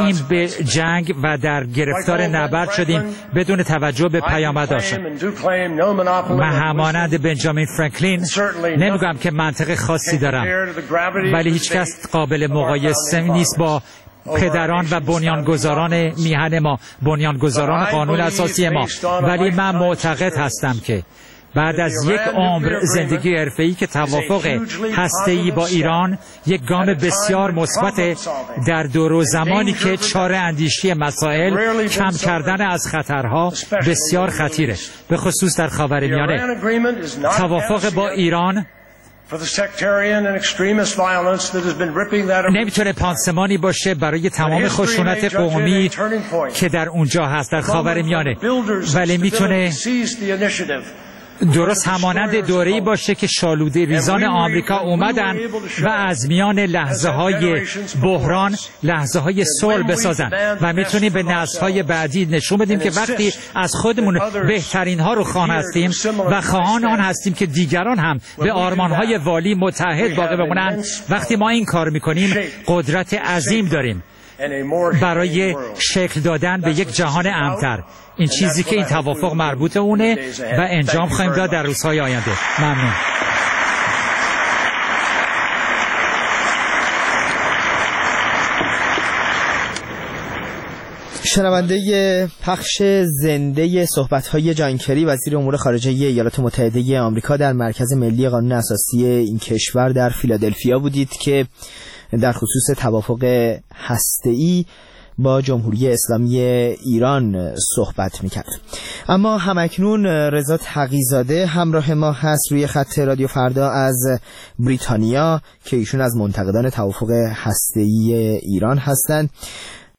به جنگ و در گرفتار نبرد شدیم بدون توجه به پیامدهاش. من همانند بنجامین فرانکلین نمیگم که منطق خاصی دارم، ولی هیچ کس قابل مقایسه نیست با پدران و بنیانگذاران میهن ما، بنیانگذاران قانون اساسی ما. ولی من معتقد هستم که بعد از یک عمر زندگی حرفه‌ای که توافق هسته‌ای با ایران یک گام بسیار مثبت در دور و زمانی که چاره اندیشی مسائل، کم کردن از خطرها بسیار خطیره، به خصوص در خاورمیانه. توافق با ایران نمیتونه پانسمانی باشه برای تمام خشونت قومی که در اونجا هست در خاورمیانه، ولی میتونه درست همانند دوره‌ای باشه که شالوده ریزان آمریکا اومدن و از میان لحظه‌های بحران لحظه‌های صلح بسازن و میتونیم به نسل‌های بعدی نشون بدیم که وقتی از خودمون بهترین ها رو خوان هستیم و خواهان آن هستیم که دیگران هم به آرمان‌های والی متحد باقی بمونن، وقتی ما این کار می‌کنیم قدرت عظیم داریم برای شکل دادن به یک جهان امن‌تر. این چیزی که این توافق مربوط اونه و انجام خواهیم داد در روزهای آینده. ممنون. شنونده پخش زنده صحبت‌های جان کری وزیر امور خارجه ایالات متحده آمریکا در مرکز ملی قانون اساسی این کشور در فیلادلفیا بودید که در خصوص توافق هسته‌ای با جمهوری اسلامی ایران صحبت میکرد. اما همکنون رضا تقی‌زاده همراه ما هست روی خط رادیو فردا از بریتانیا که ایشون از منتقدان توافق هسته‌ای ایران هستند.